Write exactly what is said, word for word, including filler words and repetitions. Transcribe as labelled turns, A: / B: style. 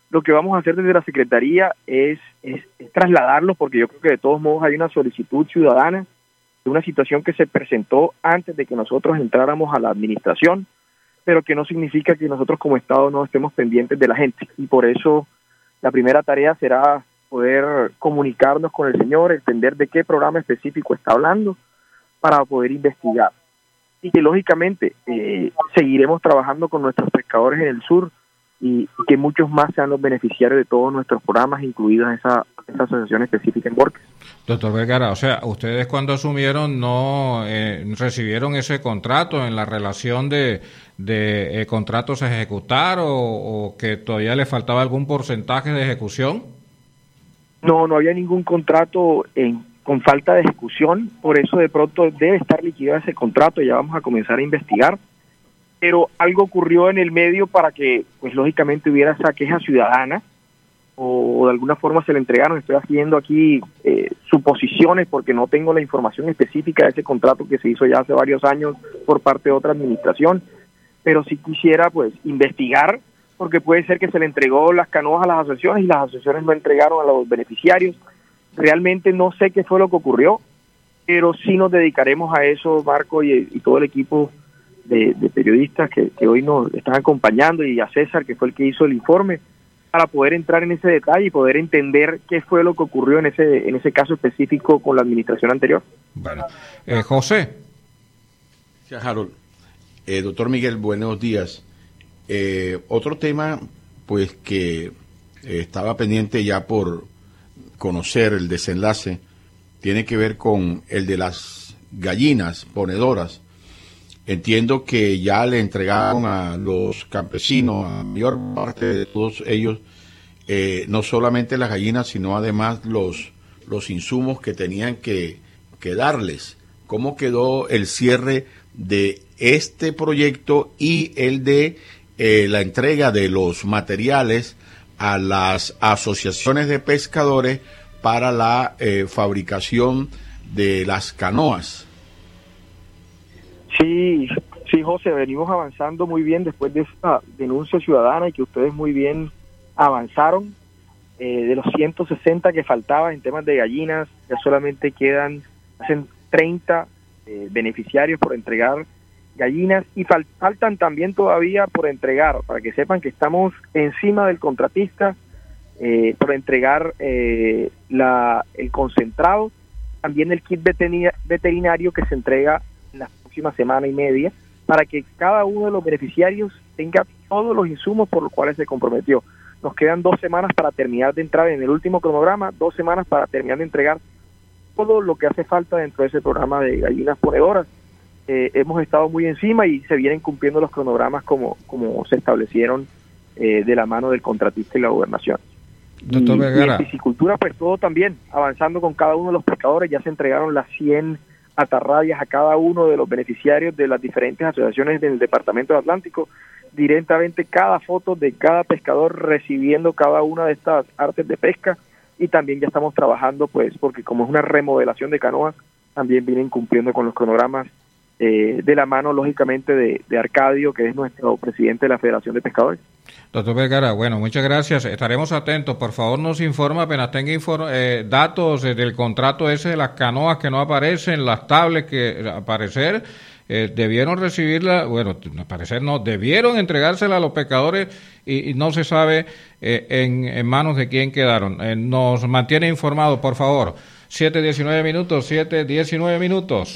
A: lo que vamos a hacer desde la Secretaría es, es, es trasladarlos, porque yo creo que de todos modos hay una solicitud ciudadana de una situación que se presentó antes de que nosotros entráramos a la administración, pero que no significa que nosotros como Estado no estemos pendientes de la gente. Y por eso la primera tarea será poder comunicarnos con el señor, entender de qué programa específico está hablando para poder investigar. Y que lógicamente eh, seguiremos trabajando con nuestros pescadores en el sur y, y que muchos más sean los beneficiarios de todos nuestros programas, incluidas esa, esa asociación específica en Borques.
B: Doctor Vergara, o sea, ustedes cuando asumieron no eh, recibieron ese contrato en la relación de, de eh, contratos a ejecutar o, o que todavía le faltaba algún porcentaje de ejecución.
A: No, no había ningún contrato en, con falta de ejecución, por eso de pronto debe estar liquidado ese contrato, ya vamos a comenzar a investigar. Pero algo ocurrió en el medio para que, pues lógicamente hubiera esa queja ciudadana, o de alguna forma se le entregaron. Estoy haciendo aquí eh, suposiciones porque no tengo la información específica de ese contrato que se hizo ya hace varios años por parte de otra administración, pero sí quisiera pues investigar, porque puede ser que se le entregó las canoas a las asociaciones y las asociaciones no entregaron a los beneficiarios. Realmente no sé qué fue lo que ocurrió, pero sí nos dedicaremos a eso, Marco, y, y todo el equipo de, de periodistas que, que hoy nos están acompañando, y a César, que fue el que hizo el informe, para poder entrar en ese detalle y poder entender qué fue lo que ocurrió en ese en ese caso específico con la administración anterior.
B: Bueno, eh, José.
C: Gracias, Harold. Eh, doctor Miguel, buenos días. Eh, otro tema, pues, que eh, estaba pendiente ya por conocer el desenlace, tiene que ver con el de las gallinas ponedoras. Entiendo que ya le entregaron a los campesinos, a la mayor parte de todos ellos, eh, no solamente las gallinas, sino además los, los insumos que tenían que, que darles. ¿Cómo quedó el cierre de este proyecto y el de eh, la entrega de los materiales a las asociaciones de pescadores para la eh, fabricación de las canoas?
A: Sí, sí, José, venimos avanzando muy bien después de esta denuncia ciudadana y que ustedes muy bien avanzaron. Eh, de los ciento sesenta que faltaban en temas de gallinas, ya solamente quedan hacen treinta eh, beneficiarios por entregar gallinas y fal- faltan también todavía por entregar, para que sepan que estamos encima del contratista, eh, por entregar eh, la, el concentrado, también el kit veterina- veterinario que se entrega en la próxima semana y media, para que cada uno de los beneficiarios tenga todos los insumos por los cuales se comprometió. Nos quedan dos semanas para terminar de entrar en el último cronograma, dos semanas para terminar de entregar todo lo que hace falta dentro de ese programa de gallinas ponedoras. Eh, hemos estado muy encima y se vienen cumpliendo los cronogramas como, como se establecieron eh, de la mano del contratista y la gobernación.
B: Doctor
A: y,
B: Vergara.
A: y en piscicultura, pues todo también, avanzando con cada uno de los pescadores. Ya se entregaron las cien atarrabias a cada uno de los beneficiarios de las diferentes asociaciones del Departamento de Atlántico, directamente cada foto de cada pescador recibiendo cada una de estas artes de pesca, y también ya estamos trabajando, pues, porque como es una remodelación de canoas, también vienen cumpliendo con los cronogramas eh, de la mano, lógicamente, de, de Arcadio, que es nuestro presidente de la Federación de Pescadores.
B: Doctor Vergara, bueno, muchas gracias. Estaremos atentos. Por favor, nos informa apenas tenga infor- eh, datos eh, del contrato ese de las canoas que no aparecen, las tablets que aparecer, eh, debieron recibirla, bueno, aparecer no, debieron entregársela a los pescadores y, y no se sabe eh, en, en manos de quién quedaron. Eh, nos mantiene informados, por favor. siete diecinueve minutos, siete diecinueve minutos.